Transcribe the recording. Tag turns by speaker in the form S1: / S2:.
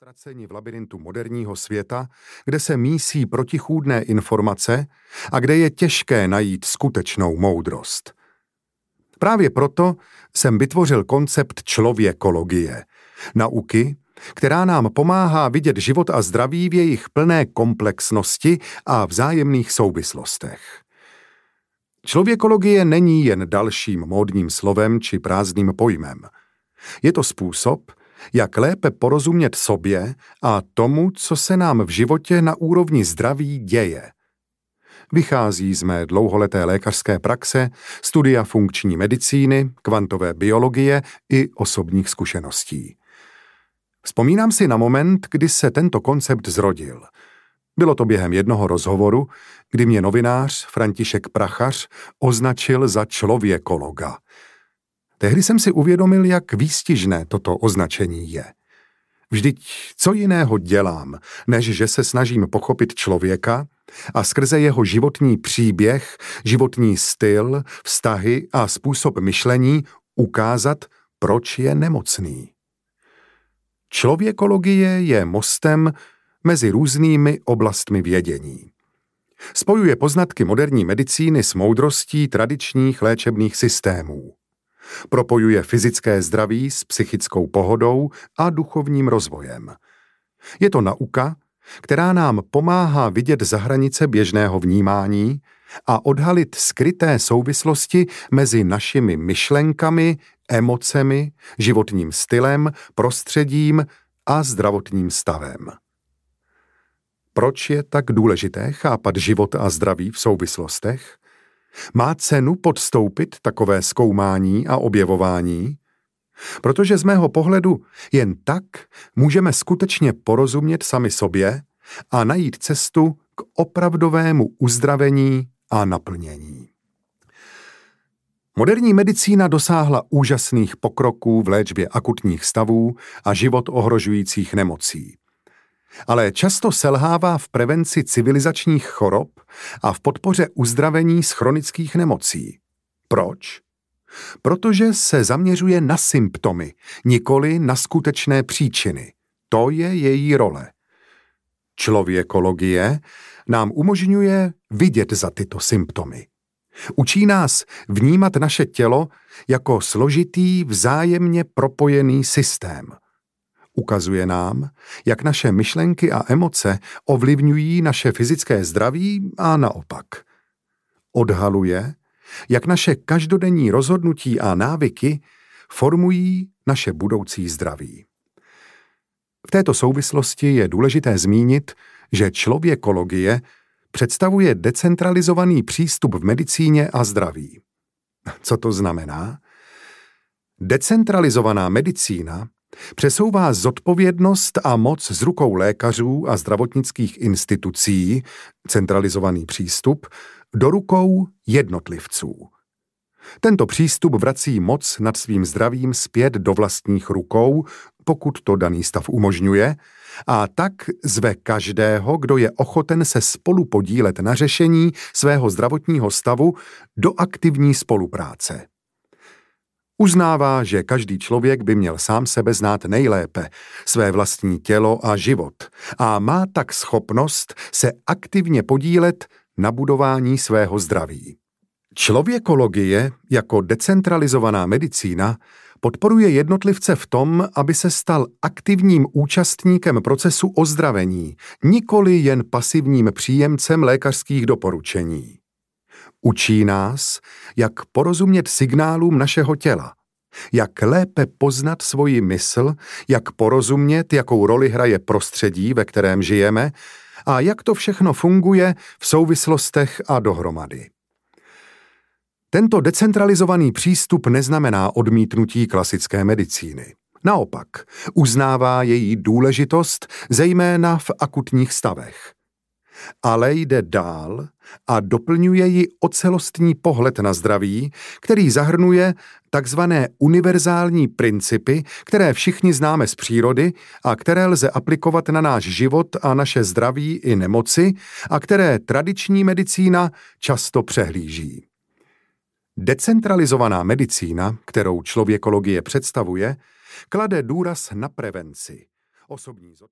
S1: Ztraceni v labirintu moderního světa, kde se mísí protichůdné informace a kde je těžké najít skutečnou moudrost. Právě proto jsem vytvořil koncept člověkologie, nauky, která nám pomáhá vidět život a zdraví v jejich plné komplexnosti a vzájemných souvislostech. Člověkologie není jen dalším módním slovem či prázdným pojmem. Je to způsob, jak lépe porozumět sobě a tomu, co se nám v životě na úrovni zdraví děje. Vychází z mé dlouholeté lékařské praxe, studia funkční medicíny, kvantové biologie i osobních zkušeností. Vzpomínám si na moment, kdy se tento koncept zrodil. Bylo to během jednoho rozhovoru, kdy mě novinář František Prachař označil za člověkologa. Tehdy jsem si uvědomil, jak výstižné toto označení je. Vždyť co jiného dělám, než že se snažím pochopit člověka a skrze jeho životní příběh, životní styl, vztahy a způsob myšlení ukázat, proč je nemocný. Člověkologie je mostem mezi různými oblastmi vědění. Spojuje poznatky moderní medicíny s moudrostí tradičních léčebných systémů. Propojuje fyzické zdraví s psychickou pohodou a duchovním rozvojem. Je to nauka, která nám pomáhá vidět za hranice běžného vnímání a odhalit skryté souvislosti mezi našimi myšlenkami, emocemi, životním stylem, prostředím a zdravotním stavem. Proč je tak důležité chápat život a zdraví v souvislostech? Má cenu podstoupit takové zkoumání a objevování? Protože z mého pohledu jen tak můžeme skutečně porozumět sami sobě a najít cestu k opravdovému uzdravení a naplnění. Moderní medicína dosáhla úžasných pokroků v léčbě akutních stavů a život ohrožujících nemocí. Ale často selhává v prevenci civilizačních chorob a v podpoře uzdravení z chronických nemocí. Proč? Protože se zaměřuje na symptomy, nikoli na skutečné příčiny. To je její role. Člověkologie nám umožňuje vidět za tyto symptomy. Učí nás vnímat naše tělo jako složitý, vzájemně propojený systém. Ukazuje nám, jak naše myšlenky a emoce ovlivňují naše fyzické zdraví a naopak. Odhaluje, jak naše každodenní rozhodnutí a návyky formují naše budoucí zdraví. V této souvislosti je důležité zmínit, že člověkologie představuje decentralizovaný přístup v medicíně a zdraví. Co to znamená? Decentralizovaná medicína přesouvá zodpovědnost a moc z rukou lékařů a zdravotnických institucí, centralizovaný přístup, do rukou jednotlivců. Tento přístup vrací moc nad svým zdravím zpět do vlastních rukou, pokud to daný stav umožňuje, a tak zve každého, kdo je ochoten se spolu podílet na řešení svého zdravotního stavu, do aktivní spolupráce. Uznává, že každý člověk by měl sám sebe znát nejlépe, své vlastní tělo a život, a má tak schopnost se aktivně podílet na budování svého zdraví. Člověkologie jako decentralizovaná medicína podporuje jednotlivce v tom, aby se stal aktivním účastníkem procesu ozdravení, nikoli jen pasivním příjemcem lékařských doporučení. Učí nás, jak porozumět signálům našeho těla, jak lépe poznat svoji mysl, jak porozumět, jakou roli hraje prostředí, ve kterém žijeme, a jak to všechno funguje v souvislostech a dohromady. Tento decentralizovaný přístup neznamená odmítnutí klasické medicíny. Naopak, uznává její důležitost, zejména v akutních stavech. Ale jde dál a doplňuje ji o celostní pohled na zdraví, který zahrnuje takzvané univerzální principy, které všichni známe z přírody a které lze aplikovat na náš život a naše zdraví i nemoci a které tradiční medicína často přehlíží. Decentralizovaná medicína, kterou člověkologie představuje, klade důraz na prevenci, osobní zodpovědnost.